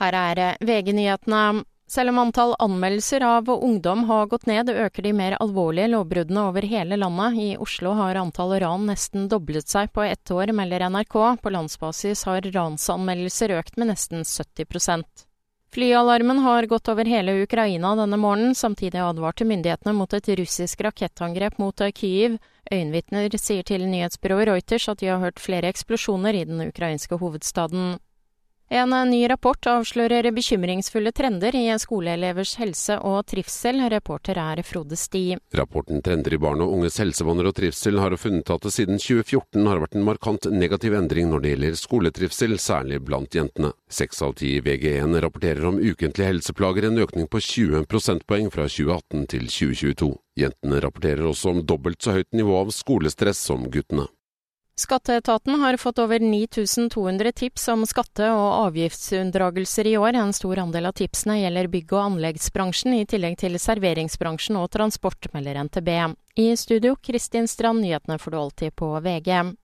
Her VG-nyhetene. Selv om antall anmeldelser av ungdom har gått ned, øker de mer alvorlige lovbruddene over hele landet. I Oslo har antallet ran nesten doblet seg på 1 år, melder NRK. På landsbasis har ransanmeldelser økt med nesten 70%. Flyalarmen har gått over hele Ukraina denne morgenen, samtidig advarte myndighetene mot et russisk rakettangrep mot Kyiv. Øyenvitner sier til nyhetsbyrået Reuters at de har hørt flere eksplosjoner i den ukrainske hovedstaden. En ny rapport avslører bekymringsfulle trender i skoleelevers helse og trivsel. Reporter Frode Sti. Rapporten Trender i barn og unges helsevaner og trivsel har funnet at det siden 2014 har vært en markant negativ endring når det gjelder skoletrivsel, særlig blant jentene. 6 av 10 VG1 rapporterer om ukentlige helseplager, en økning på 20 prosentpoeng fra 2018 til 2022. Jentene rapporterer også om dobbelt så høyt nivå av skolestress som guttene. Skatteetaten har fått over 9200 tips om skatte- og avgiftsunndragelser i år. En stor andel av tipsene gjelder bygg- og anleggsbransjen, i tillegg til serveringsbransjen og transport, melder NTB. I studio, Kristin Strand, nyhetene får du alltid på VG.